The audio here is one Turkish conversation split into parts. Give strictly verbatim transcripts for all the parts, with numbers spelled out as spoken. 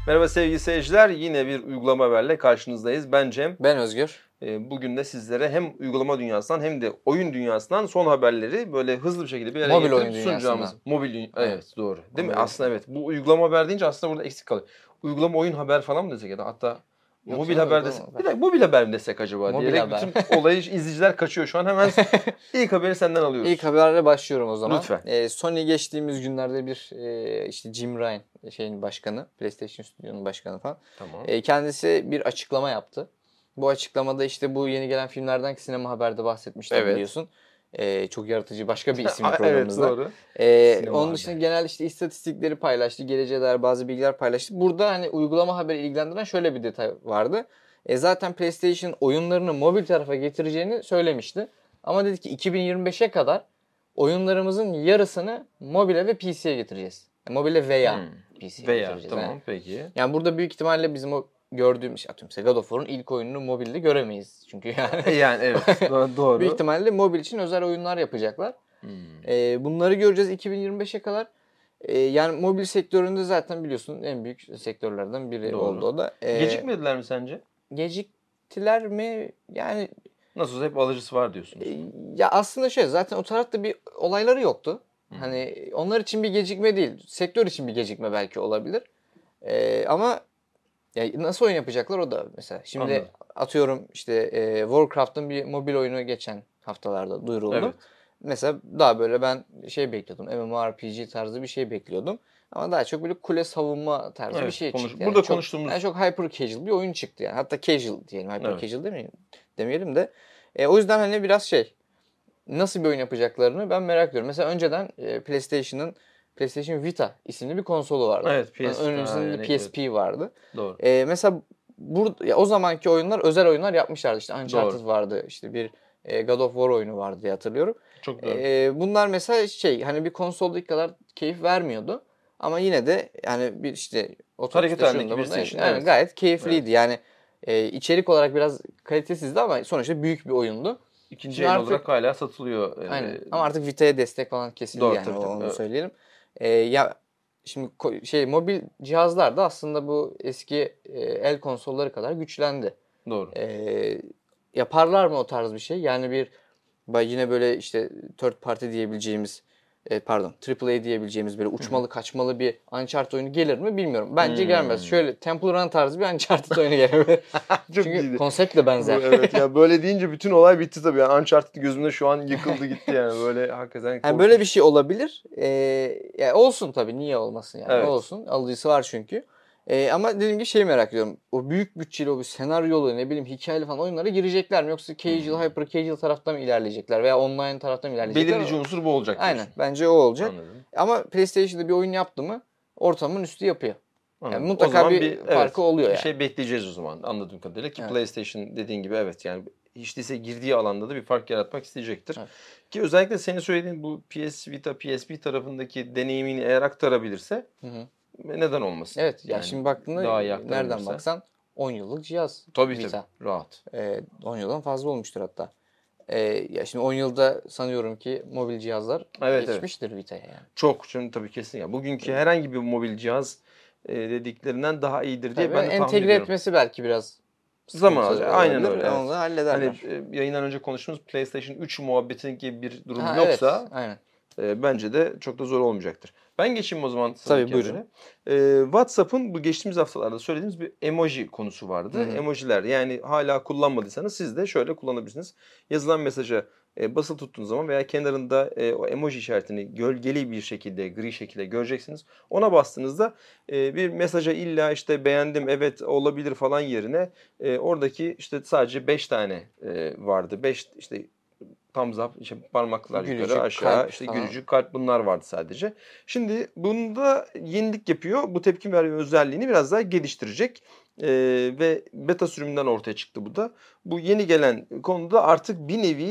Merhaba sevgili seyirciler, yine bir uygulama haberle karşınızdayız. Ben Cem. Ben Özgür. Bugün de sizlere hem uygulama dünyasından hem de oyun dünyasından son haberleri böyle hızlı bir şekilde bir araya Mobil getirip oyun sunacağımız. Mobil dünya. Evet, evet doğru. Değil Mobil mi? Aslında evet. Bu uygulama haber deyince aslında burada eksik kalıyor. Uygulama oyun haber falan mı desek ya da hatta Yok, mobil haber desek. Haber. Bir dakika mobil haber mi desek acaba mobil diyerek haber. Bütün olayı izleyiciler kaçıyor şu an. Hemen ilk haberi senden alıyoruz. İlk haberle başlıyorum o zaman. Lütfen. Ee, Sony geçtiğimiz günlerde bir e, işte Jim Ryan şeyin başkanı, PlayStation Stüdyo'nun başkanı falan. Tamam. E, kendisi bir açıklama yaptı. Bu açıklamada işte bu yeni gelen filmlerden ki Sinema Haber'de bahsetmiştim evet. biliyorsun. Ee, çok yaratıcı başka bir isim programımızda. Evet doğru. Ee, onun dışında haber. genel işte istatistikleri paylaştı, geleceğe dair bazı bilgiler paylaştı. Burada hani uygulama haberi ilgilendiren şöyle bir detay vardı. E, zaten PlayStation oyunlarını mobil tarafa getireceğini söylemişti. Ama dedi ki iki bin yirmi beşe kadar oyunlarımızın yarısını mobile ve P C'ye getireceğiz. Yani mobile veya hmm. P C'ye veya, getireceğiz. Tamam yani. peki. Yani burada büyük ihtimalle bizim o gördüğümüz atıyorum mesela God of War'un ilk oyununu mobilde göremeyiz. Çünkü yani yani evet doğru. Büyük ihtimalle mobil için özel oyunlar yapacaklar. Hmm. Ee, bunları göreceğiz iki bin yirmi beşe kadar. Ee, yani mobil sektöründe zaten biliyorsun en büyük sektörlerden biri doğru. oldu o da. Ee, Gecikmediler mi sence? Geciktiler mi? Yani nasıl olsa hep alıcısı var diyorsunuz. E, ya aslında şöyle zaten o tarafta bir olayları yoktu. Hmm. Hani onlar için bir gecikme değil. Sektör için bir gecikme belki olabilir. Ee, ama ya nasıl oyun yapacaklar o da mesela. Şimdi Anladım. atıyorum işte e, Warcraft'ın bir mobil oyunu geçen haftalarda duyuruldu. Evet. Mesela daha böyle ben şey bekliyordum. MMORPG tarzı bir şey bekliyordum. Ama daha çok böyle kule savunma tarzı evet, bir şey konuş- çıktı. Yani burada çok, konuştuğumuz... Yani çok hyper casual bir oyun çıktı yani. Hatta casual diyelim. Hyper evet. casual demeyelim, demeyelim de. E, o yüzden hani biraz şey nasıl bir oyun yapacaklarını ben merak ediyorum. Mesela önceden e, PlayStation'ın PlayStation Vita isimli bir konsolu vardı. Evet, P S P. Öncesinde yani, P S P evet. vardı. Doğru. Ee, mesela burada ya o zamanki oyunlar özel oyunlar yapmışlardı. İşte Uncharted doğru. vardı. İşte bir e, God of War oyunu vardı diye hatırlıyorum. Çok doğru. Ee, bunlar mesela şey hani bir konsoldaki kadar keyif vermiyordu. Ama yine de yani bir işte hareket halindeki bir station. Yani evet. gayet keyifliydi. Evet. Yani e, içerik olarak biraz kalitesizdi ama sonuçta büyük bir oyundu. İkinci el olarak hala satılıyor. Aynen. Ee, ama artık Vita'ya destek falan kesildi doğru, yani tabii, onu tabii. söyleyelim. Ee, ya şimdi şey mobil cihazlar da aslında bu eski e, el konsolları kadar güçlendi. Doğru. Ee, yaparlar mı o tarz bir şey? Yani bir yine böyle işte third party diyebileceğimiz e, pardon triple A diyebileceğimiz böyle uçmalı Hı-hı. kaçmalı bir Uncharted oyunu gelir mi bilmiyorum. Bence hmm. gelmez. Şöyle Temple Run tarzı bir Uncharted oyunu gelir. Çünkü iyiydi. Konsept de benzer. Bu, evet ya böyle deyince bütün olay bitti tabii. Yani Uncharted gözümde şu an yıkıldı gitti yani böyle hakikaten. Yani böyle bir şey olabilir. Ee, yani olsun tabii niye olmasın yani evet. olsun. Alıcısı var çünkü. Ee, ama dediğim gibi şeyi merak ediyorum. O büyük bütçeli o bir senaryolu ne bileyim hikayeli falan oyunlara girecekler mi? Yoksa casual, hmm. hyper casual taraftan mı ilerleyecekler? Veya online taraftan mı ilerleyecekler? Belirleyici unsur bu olacak. Aynen. Diyorsun. Bence o olacak. Anladım. Ama PlayStation'da bir oyun yaptı mı ortamın üstü yapıyor. Yani mutlaka bir, bir farkı evet, oluyor yani. Bir şey bekleyeceğiz o zaman anladığım kadarıyla. Ki evet. PlayStation dediğin gibi evet yani hiç değilse girdiği alanda da bir fark yaratmak isteyecektir. Evet. Ki özellikle senin söylediğin bu P S Vita, P S P tarafındaki deneyimini eğer aktarabilirse hı hı. neden olmasın? Evet yani, yani şimdi baktığında nereden baksan on yıllık cihaz. Tabii Vita. tabii rahat. Ee, on yıldan fazla olmuştur hatta. Ee, ya şimdi on yılda sanıyorum ki mobil cihazlar evet, geçmiştir evet. Vita'ya yani. Çok çünkü tabii kesin ya. Bugünkü evet. herhangi bir mobil cihaz e, dediklerinden daha iyidir diye tabii ben de tahmin entegre ediyorum. etmesi belki biraz zaman alacak. Aynen öyle. Evet. Onu da hallederler. Hani e, yayından önce konuştuğumuz PlayStation üç muhabbetin gibi bir durum ha, yoksa evet. Aynen. E, bence de çok da zor olmayacaktır. Ben geçeyim o zaman. Tabii buyurun. E, WhatsApp'ın bu geçtiğimiz haftalarda söylediğimiz bir emoji konusu vardı. Hı-hı. Emojiler yani hala kullanmadıysanız siz de şöyle kullanabilirsiniz. Yazılan mesaja e, basılı tuttuğunuz zaman veya kenarında e, o emoji işaretini gölgeli bir şekilde, gri şekilde göreceksiniz. Ona bastığınızda e, bir mesaja illa işte beğendim, evet olabilir falan yerine e, oradaki işte sadece beş tane e, vardı. beş işte thumbs up, işte parmaklar gülücük, yukarı aşağı, işte falan. Gülücük, kalp bunlar vardı sadece. Şimdi bunda yenilik yapıyor. Bu tepki verme özelliğini biraz daha geliştirecek. Ee, ve beta sürümünden ortaya çıktı bu da. Bu yeni gelen konuda artık bir nevi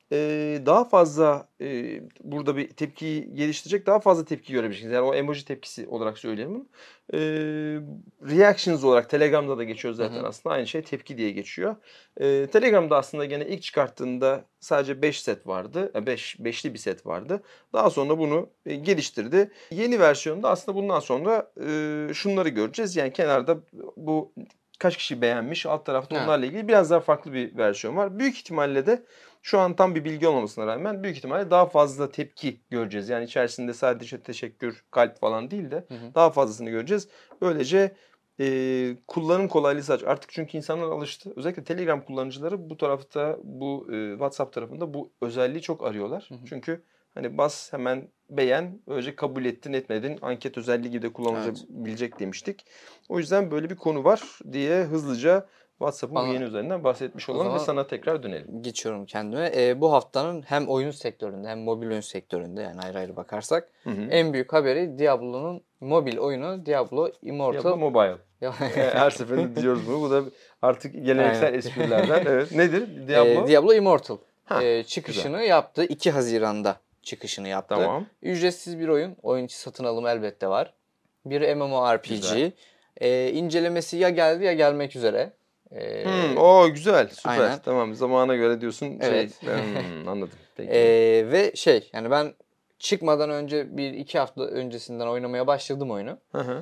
e, daha fazla e, burada bir tepkiyi geliştirecek daha fazla tepki görebilirsiniz. Yani o emoji tepkisi olarak söyleyelim bunu. E, reactions olarak Telegram'da da geçiyor zaten Hı hı. aslında. Aynı şey tepki diye geçiyor. E, Telegram'da aslında gene ilk çıkarttığında sadece beş set vardı. beş beşli bir set vardı. Daha sonra bunu e, geliştirdi. Yeni versiyonda aslında bundan sonra e, şunları göreceğiz. Yani kenarda bu kaç kişi beğenmiş, alt tarafta Ha. onlarla ilgili biraz daha farklı bir versiyon var. Büyük ihtimalle de şu an tam bir bilgi olmamasına rağmen büyük ihtimalle daha fazla tepki göreceğiz. Yani içerisinde sadece teşekkür, kalp falan değil de Hı hı. daha fazlasını göreceğiz. Böylece e, kullanım kolaylığı sadece artık çünkü insanlar alıştı. Özellikle Telegram kullanıcıları bu tarafta, bu e, WhatsApp tarafında bu özelliği çok arıyorlar. Hı hı. Çünkü hani bas hemen beğen, böylece kabul ettin etmedin anket özelliği gibi de kullanılabilecek demiştik. O yüzden böyle bir konu var diye hızlıca WhatsApp'ın bu Bana- yeni özelliğinden bahsetmiş O olalım ve zaman- sana tekrar dönelim. Geçiyorum kendime. Ee, bu haftanın hem oyun sektöründe hem mobil oyun sektöründe, yani ayrı ayrı bakarsak Hı hı. en büyük haberi Diablo'nun mobil oyunu Diablo Immortal. Diablo Mobile. Ya- E, Her seferinde diyoruz bunu. Bu da artık geleneksel Aynen. esprilerden. Evet. Nedir? Ee, Diablo. Diablo Immortal Ha, Ee, çıkışını yaptı. iki Haziran'da çıkışını yaptı. Tamam. Ücretsiz bir oyun. Oyun içi satın alımı elbette var. Bir MMORPG. Güzel. Ee, incelemesi ya geldi ya gelmek üzere. Ee, Hmm, o güzel. Süper. Aynen. Tamam. Zamana göre diyorsun. Evet. Şey, hmm, anladım. Peki. Ee, ve şey, yani ben çıkmadan önce bir iki hafta öncesinden oynamaya başladım oyunu. Hı hı.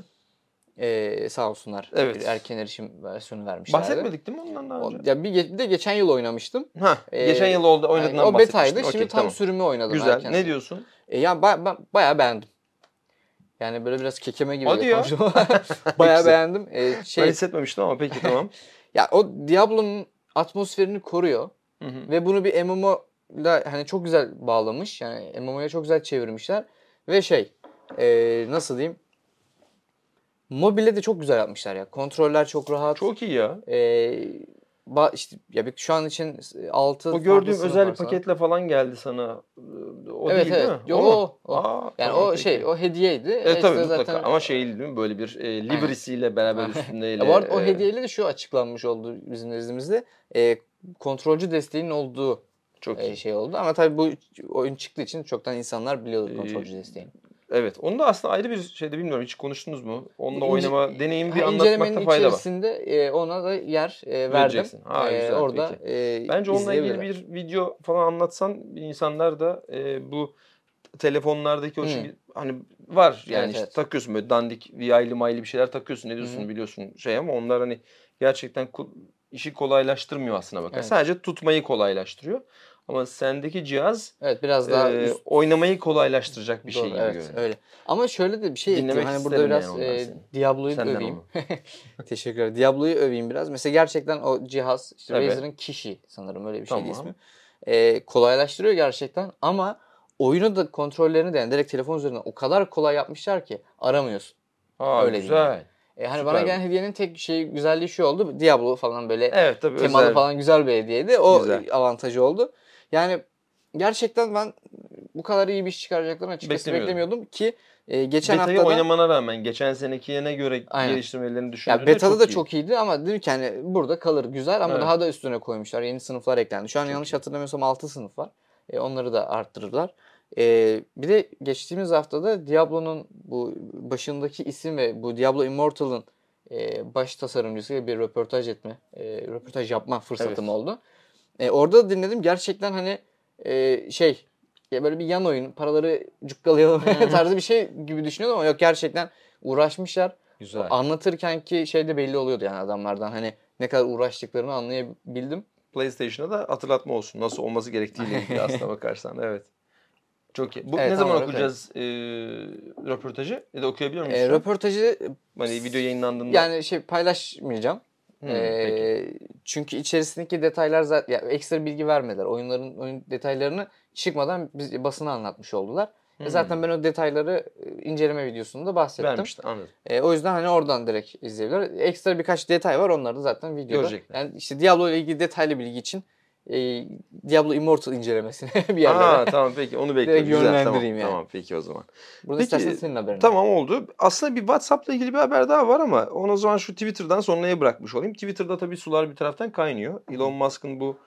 Ee, sağ olsunlar. Evet. Bir erken erişim versiyonu vermişlerdi. Bahsetmedik değil mi ondan daha O, önce? ya bir, ge- bir de geçen yıl oynamıştım. Ha, Ee, geçen yıl oldu oynadığından yani o bahsetmiştin. betaydı. Şimdi Okey, tam tamam. sürümü oynadım. Güzel. erken. Ne diyorsun? E, ya ba- ba- bayağı beğendim. Yani böyle biraz kekeme gibi Hadi ya. konuştum ama bayağı Güzel. beğendim. Ee, Ben şey, hissetmemiştim ama peki tamam. ya o Diablo'nun atmosferini koruyor Hı hı. ve bunu bir M M O'la hani çok güzel bağlamış. Yani M M O'ya çok güzel çevirmişler ve şey, e, nasıl diyeyim? Mobile de çok güzel yapmışlar ya. Kontroller çok rahat. Çok iyi ya. E, ba- işte ya bir- şu an için altı O gördüğüm özel bir paketle falan geldi sana. O Evet, değil evet. değil mi? Yo, o mu? o, o. Aa, Yani tamam, o peki. şey, o hediyeydi. E Ekstra tabii mutlaka zaten ama şey değil mi böyle bir e, livery'siyle beraber üstündeyle. Ya bu arada o e, hediyeyle de şu açıklanmış oldu bizim nezdimizde. E, kontrolcü desteğinin olduğu çok e, iyi. şey oldu. Ama tabii bu oyun çıktığı için çoktan insanlar biliyordu Ee, kontrolcü desteğini. Evet. Onu da aslında ayrı bir şeyde bilmiyorum hiç konuştunuz mu? Onunla İnce- oynama deneyimi bir Ha, anlatmakta incelemenin fayda var. içerisinde e, ona da yer e, verdim. Vereceksin. Ha, E, güzel, orada peki. e, Bence onunla ilgili izleyebilirler. bir video falan anlatsan insanlar da e, bu telefonlardaki o Hmm. çünkü hani var yani Evet, işte evet. takıyorsun böyle dandik viyaylı maylı bir şeyler takıyorsun ne diyorsun Hı hı. biliyorsun şey ama onlar hani gerçekten ku- işi kolaylaştırmıyor aslına bakar. Evet. Sadece tutmayı kolaylaştırıyor. Ama sendeki cihaz Evet, biraz daha e, üst. oynamayı kolaylaştıracak bir Doğru, şey gibi evet, görünüyor. öyle. Ama şöyle de bir şey ekleyeyim. Dinlemek Hani burada isterim biraz yani ondan e, seni. Diablo'yu Senden öveyim. onu. Teşekkür ederim. Diablo'yu öveyim biraz. Mesela gerçekten o cihaz, işte Evet. Razer'ın Kishi sanırım öyle bir şeydi Tamam. ismi. E, kolaylaştırıyor gerçekten ama oyunu da kontrollerini de yani direkt telefon üzerinden o kadar kolay yapmışlar ki aramıyorsun. Aa Öyle diyeyim yani. güzel. E, hani Süper bana bu. gelen hediyenin tek şey güzelliği şu oldu. Diablo falan böyle Evet tabii temalı özel. falan güzel bir hediyeydi. O Güzel. avantajı oldu. Yani gerçekten ben bu kadar iyi bir iş çıkaracaklarını açıkçası Beklemiyordum. beklemiyordum ki e, geçen Beta'yı haftada oynamana rağmen geçen senekine göre Aynen. geliştirmelerini ya düşündüğünde beta'da çok da iyi. çok iyiydi ama dedim ki hani burada kalır güzel ama Evet. daha da üstüne koymuşlar. Yeni sınıflar eklendi. Şu an Çok yanlış iyi. hatırlamıyorsam altı sınıf var. E, onları da arttırırlar. E, bir de geçtiğimiz haftada Diablo'nun bu başındaki isim ve bu Diablo Immortal'ın e, baş tasarımcısıyla bir röportaj etme, e, röportaj yapma fırsatım Evet. oldu. E, orada da dinledim. Gerçekten hani e, şey ya böyle bir yan oyun, paraları cukkalayalım tarzı bir şey gibi düşünüyordum ama yok, gerçekten uğraşmışlar. Güzel. Anlatırken ki şey de belli oluyordu yani adamlardan hani ne kadar uğraştıklarını anlayabildim. PlayStation'a da hatırlatma olsun. Nasıl olması gerektiğiyle ilgili aslına bakarsan. Evet. Çok iyi. Bu Evet, ne tam zaman olarak okuyacağız e, röportajı? Ya da okuyabiliyor muyuz E, şu an? röportajı Hani video yayınlandığında. yani şey paylaşmayacağım. Hmm, E, peki. çünkü içerisindeki detaylar zaten ya ekstra bilgi vermediler. Oyunların oyun detaylarını çıkmadan biz basına anlatmış oldular. Hmm. E, zaten ben o detayları e, inceleme videosunda bahsettim. Vermişti anladım. E, o yüzden hani oradan direkt izleyebilirler. Ekstra birkaç detay var, onları da zaten videoda. Görecekler. Yani işte Diablo ile ilgili detaylı bilgi için e, Diablo Immortal incelemesine bir yerlere. Aa tamam peki onu bekliyoruz. Direkt Güzel tamam. yönlendireyim yani. Tamam peki o zaman. Burada Peki, istersen senin haberin. Tamam oldu. Aslında bir WhatsApp'la ilgili bir haber daha var ama onu o zaman şu Twitter'dan sonraya bırakmış olayım. Twitter'da tabii sular bir taraftan kaynıyor. Elon Musk'ın bu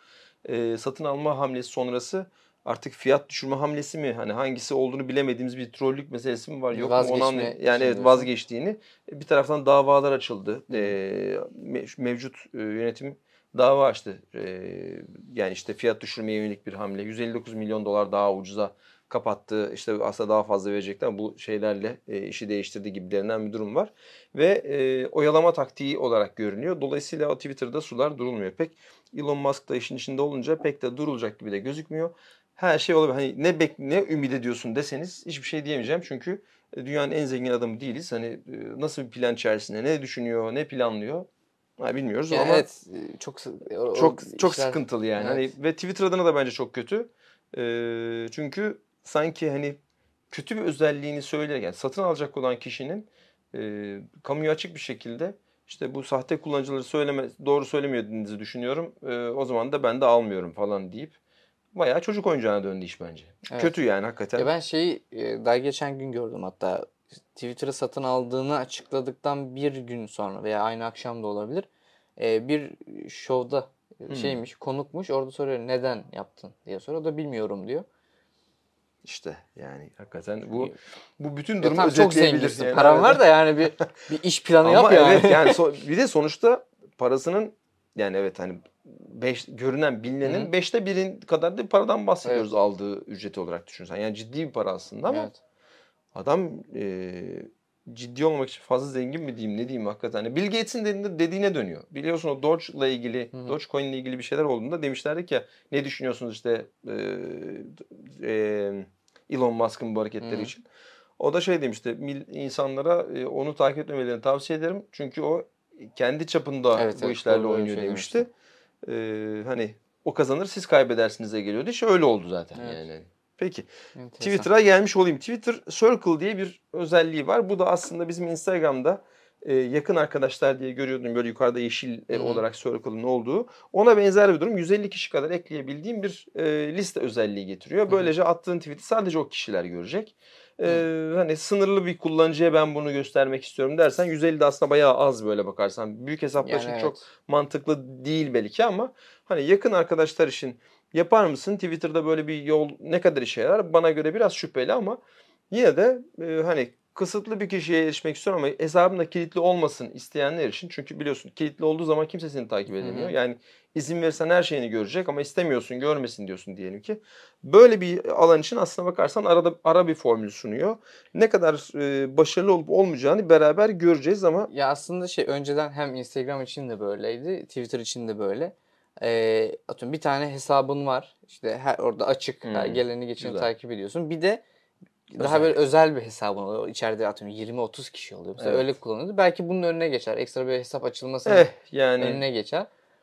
e, satın alma hamlesi sonrası artık fiyat düşürme hamlesi mi? Hani hangisi olduğunu bilemediğimiz bir trollük meselesi mi var? Yok mu? Onu Vazgeçme anlay- yani evet diyorsun. vazgeçtiğini. Bir taraftan davalar açıldı. E, me- mevcut e, yönetim dava açtı. E, yani işte fiyat düşürmeye yönelik bir hamle. yüz elli dokuz milyon dolar daha ucuza kapattı. İşte aslında daha fazla verecekti ama bu şeylerle e, işi değiştirdi gibilerinden bir durum var. Ve e, oyalama taktiği olarak görünüyor. Dolayısıyla o Twitter'da sular durulmuyor. Pek Elon Musk da işin içinde olunca pek de durulacak gibi de gözükmüyor. Her şey olabilir. Hani ne bek ne ümit ediyorsun deseniz hiçbir şey diyemeyeceğim. Çünkü dünyanın en zengin adamı değiliz. Hani e, nasıl bir plan içerisinde, ne düşünüyor, ne planlıyor ha, bilmiyoruz Yani ama evet çok sı- o, o çok çok işler, sıkıntılı yani. evet. Hani ve Twitter adına da bence çok kötü. E, çünkü sanki hani kötü bir özelliğini söyleyerek, satın alacak olan kişinin e, kamuya açık bir şekilde işte bu sahte kullanıcıları söyleme, doğru söylemediğinizi düşünüyorum. E, o zaman da ben de almıyorum falan deyip bayağı çocuk oyuncağına döndü iş bence. Evet. Kötü yani hakikaten. Ya ben şeyi e, daha geçen gün gördüm, hatta Twitter'ı satın aldığını açıkladıktan bir gün sonra veya aynı akşam da olabilir. E, bir şovda e, Hmm. şeymiş, konukmuş, orada soruyor neden yaptın diye soruyor. O da bilmiyorum diyor. İşte yani hakikaten bu bu bütün Ya durumu tamam, çok özetleyebilir. zenginsin, Yani paran evet. var da yani bir bir iş planı yap Ama yani. evet yani so- bir de sonuçta parasının yani evet hani beş, görünen bilinenin Hı hı. beşte birin kadar da bir paradan bahsediyoruz Evet. aldığı ücreti olarak düşünsen. Yani ciddi bir para aslında ama Evet. adam e, ciddi olmak için fazla zengin mi diyeyim ne diyeyim hakikaten. Yani Bill Gates'in dediğine, dediğine dönüyor. Biliyorsun o Doge'la ilgili, Hı hı. Dogecoin ile ilgili bir şeyler olduğunda demişlerdi ki ne düşünüyorsunuz işte e, e, Elon Musk'ın bu hareketleri Hı hı. için. O da şey demişti, mil- insanlara e, onu takip etmemelerini tavsiye ederim. Çünkü o kendi çapında Evet, bu evet, işlerle doğru, öyle bir oynuyor şey demişti. demişti. Ee, hani o kazanır siz kaybedersinize geliyordu. İşte öyle oldu zaten Evet. yani. Peki. Enteresan. Twitter'a gelmiş olayım. Twitter Circle diye bir özelliği var. Bu da aslında bizim Instagram'da e, yakın arkadaşlar diye görüyordum. Böyle yukarıda yeşil e, Hı hı. olarak Circle'ın olduğu. Ona benzer bir durum. yüz elli kişi kadar ekleyebildiğim bir e, liste özelliği getiriyor. Hı hı. Böylece attığın tweet'i sadece o kişiler görecek. Ee, hani sınırlı bir kullanıcıya ben bunu göstermek istiyorum dersen yüz elli de aslında bayağı az böyle bakarsan. Büyük hesaplar Yani için çok evet. mantıklı değil belki ama hani yakın arkadaşlar için yapar mısın? Twitter'da böyle bir yol ne kadar işe yarar? Bana göre biraz şüpheli ama yine de e, hani kısıtlı bir kişiye erişmek istiyorum ama hesabım da kilitli olmasın isteyenler için. Çünkü biliyorsun kilitli olduğu zaman kimse seni takip Hı edemiyor. hı. Yani izin verirsen her şeyini görecek ama istemiyorsun görmesin diyorsun diyelim ki. Böyle bir alan için aslına bakarsan arada ara bir formül sunuyor. Ne kadar e, başarılı olup olmayacağını beraber göreceğiz ama Ya aslında şey, önceden hem Instagram için de böyleydi, Twitter için de böyle. Ee, atıyorum bir tane hesabın var. İşte her orada açık, her Hmm, geleni geçeni güzel. takip ediyorsun. Bir de daha Özel. böyle özel bir hesabın oluyor. İçeride atıyorum yirmi otuz kişi oluyor. Mesela Evet. öyle kullanıyordu. Belki bunun önüne geçer. Ekstra bir hesap açılmasının Eh yani önüne geçer.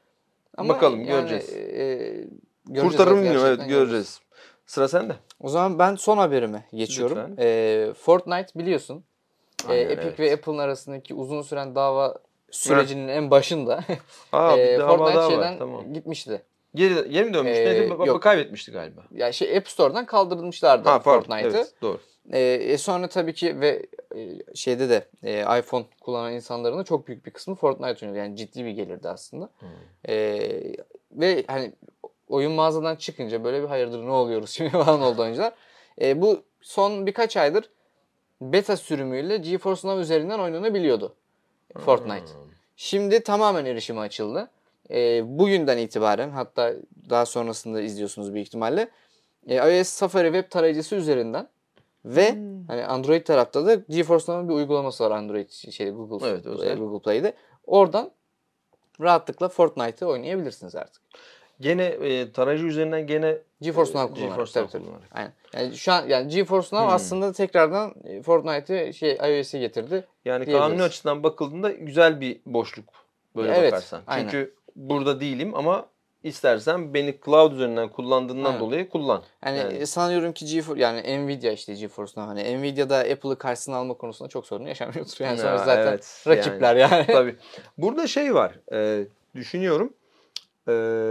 Ama bakalım yani göreceğiz. e, göreceğiz, Kurtarır evet, mı bilmiyorum. Evet gerçekten göreceğiz. göreceğiz. Sıra sende. O zaman ben son haberime geçiyorum. Lütfen. Ee, Fortnite biliyorsun. Ee, Aynen Epic ve evet. Apple'ın arasındaki uzun süren dava Heh. sürecinin en başında Aa bir e, dava Fortnite daha var. şeyden Tamam. gitmişti. Geri, geri mi dönmüş? Neydi? Ee, Ba- ba- yok. kaybetmişti galiba. Ya şey, App Store'dan kaldırılmışlardı Ha pardon. Fortnite'ı. Evet doğru. Ee, e, sonra tabii ki ve e, şeyde de e, iPhone kullanan insanların da çok büyük bir kısmı Fortnite oynuyor. Yani ciddi bir gelirdi aslında. Hmm. Ee, ve hani oyun mağazadan çıkınca böyle bir hayırdır ne oluyoruz şimdi falan oldu oyuncular. Ee, bu son birkaç aydır beta sürümüyle GeForce Now üzerinden oynanabiliyordu Fortnite. Hmm. Şimdi tamamen erişime açıldı. E, bugünden itibaren, hatta daha sonrasında izliyorsunuz büyük ihtimalle. E, iOS Safari web tarayıcısı üzerinden ve Hmm. hani Android tarafta da GeForce Now'ın bir uygulaması var Android şeyde Google Evet özel. Google Play'de. Oradan rahatlıkla Fortnite'ı oynayabilirsiniz artık. Gene e, tarayıcı üzerinden gene GeForce e, Now kullanarak. GeForce Tabii, Now tabii. kullanarak. Aynen. Yani şu an yani GeForce Now Hmm. aslında tekrardan e, Fortnite'ı şey iOS'e getirdi Yani kanuni diyebiliriz. açıdan bakıldığında güzel bir boşluk böyle Evet, bakarsan. aynen. Çünkü burada değilim ama istersen beni cloud üzerinden kullandığından Aynen. dolayı kullan. Yani, Yani sanıyorum ki GeForce yani Nvidia işte GeForce'dan hani Nvidia'da Apple'ı karşısına alma konusunda çok sorun yaşamıyordur. Yani sonuçta ya, zaten evet rakipler yani. yani. Tabii. Burada şey var. E, düşünüyorum. E,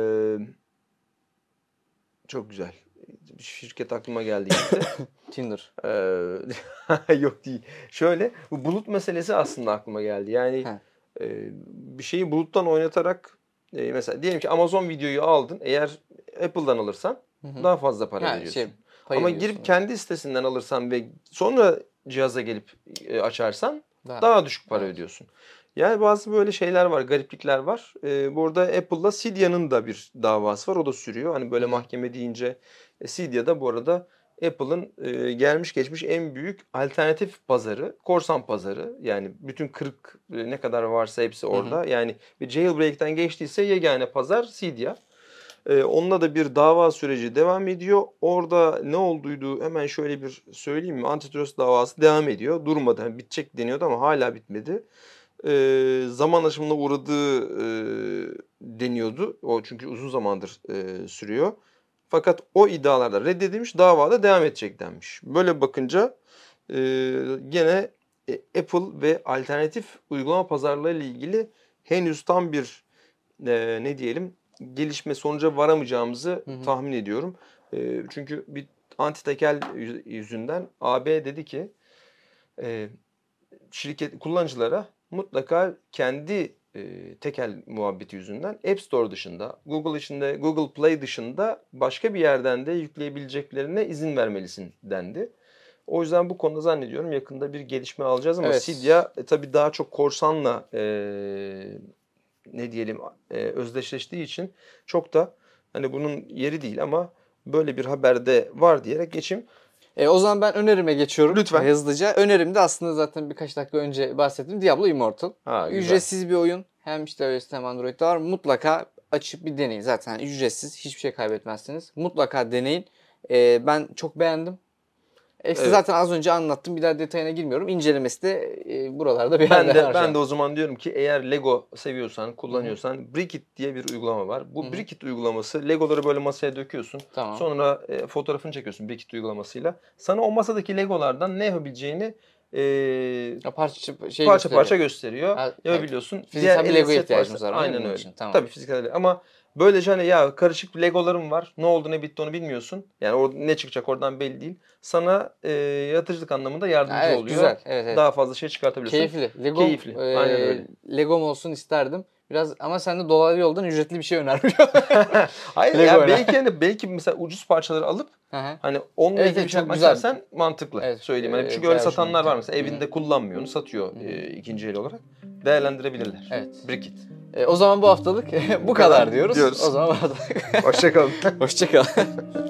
çok güzel. Bir şirket aklıma geldi gitti. Tinder. Ee, yok değil. Şöyle bu bulut meselesi aslında aklıma geldi. Yani He. e, bir şeyi buluttan oynatarak e, mesela diyelim ki Amazon videoyu aldın. Eğer Apple'dan alırsan Hı hı. daha fazla para Ha, veriyorsun. şey, payı Ama diyorsun. girip kendi sitesinden alırsan ve sonra cihaza gelip e, açarsan Daha- daha düşük para evet. ödüyorsun. Yani bazı böyle şeyler var, gariplikler var. Ee, bu arada Apple'la Cydia'nın da bir davası var. O da sürüyor. Hani böyle Hı hı. mahkeme deyince e, Cydia da bu arada Apple'ın e, gelmiş geçmiş en büyük alternatif pazarı, korsan pazarı. Yani bütün kırk e, ne kadar varsa hepsi orada. Hı hı. Yani bir jailbreak'ten geçtiyse yegane pazar Cydia. Ee, onunla da bir dava süreci devam ediyor. Orada ne olduydu hemen şöyle bir söyleyeyim mi? Antitrust davası devam ediyor. Durmadı. Yani bitecek deniyordu ama hala bitmedi. Ee, zaman aşımına uğradığı e, deniyordu. O çünkü uzun zamandır e, sürüyor. Fakat o iddialarda reddedilmiş, davada devam edecek denmiş. Böyle bakınca e, gene e, Apple ve alternatif uygulama pazarlığı ile ilgili henüz tam bir e, ne diyelim gelişme sonuca varamayacağımızı Hı hı. tahmin ediyorum. E, çünkü bir anti-tekel yüzünden A B dedi ki e, şirket kullanıcılara mutlaka kendi e, tekel muhabbeti yüzünden App Store dışında, Google içinde, Google Play dışında başka bir yerden de yükleyebileceklerine izin vermelisin dendi. O yüzden bu konuda zannediyorum yakında bir gelişme alacağız ama Evet. Cydia e, tabii daha çok korsanla e, ne diyelim e, özdeşleştiği için çok da hani bunun yeri değil ama böyle bir haberde var diyerek geçeyim. E, o zaman ben önerime geçiyorum. Lütfen. E, hızlıca. Önerim de aslında zaten birkaç dakika önce bahsettim. Diablo Immortal. Ha, güzel. Ücretsiz bir oyun. Hem işte iOS'te hem Android'de var. Mutlaka açıp bir deneyin. Zaten ücretsiz. Hiçbir şey kaybetmezsiniz. Mutlaka deneyin. E, ben çok beğendim. E, size Evet. zaten az önce anlattım. Bir daha detayına girmiyorum. İncelemesi de e, buralarda bir Ben yerde de var şu ben an. de o zaman diyorum ki eğer Lego seviyorsan, kullanıyorsan Brickit diye bir uygulama var. Bu Hı hı. Brickit uygulaması Legoları böyle masaya döküyorsun. Tamam. Sonra e, fotoğrafını çekiyorsun Brickit uygulamasıyla. Sana o masadaki Legolardan ne yapabileceğini e, Ya parça şey parça gösteriyor. parça gösteriyor. Ha, yapabiliyorsun. Fiziksel Diğer bir elde Lego'ya set ihtiyacımız varsa- var, öyle mi Aynen bunun öyle. için? Tamam. Tabii fiziksel ama böylece hani ya karışık bir Legolarım var. Ne oldu ne bitti onu bilmiyorsun. Yani o ne çıkacak oradan belli değil. Sana e, yaratıcılık anlamında yardımcı Ha, evet, oluyor. güzel. Evet, evet. Daha fazla şey çıkartabiliyorsun. Keyifli. Lego, Keyifli. e, Aynen öyle. Legom olsun isterdim. Biraz ama sen de dolaylı yoldan ücretli bir şey önermiyor. Hayır Lego ya öyle. belki hani belki mesela ucuz parçaları alıp Hı hı. hani onunla Evet, ilgili evet, bir şey çok yapmak güzel. istersen mantıklı Evet, söyleyeyim. Hani e, çünkü öyle bayağı satanlar hoşuma var gitti. mesela evinde kullanmıyor onu satıyor e, ikinci el olarak. Değerlendirebilirler. Evet. Brickit. E, o zaman bu haftalık bu kadar diyoruz. diyoruz. O zaman Hoşça kalın. hoşça kal.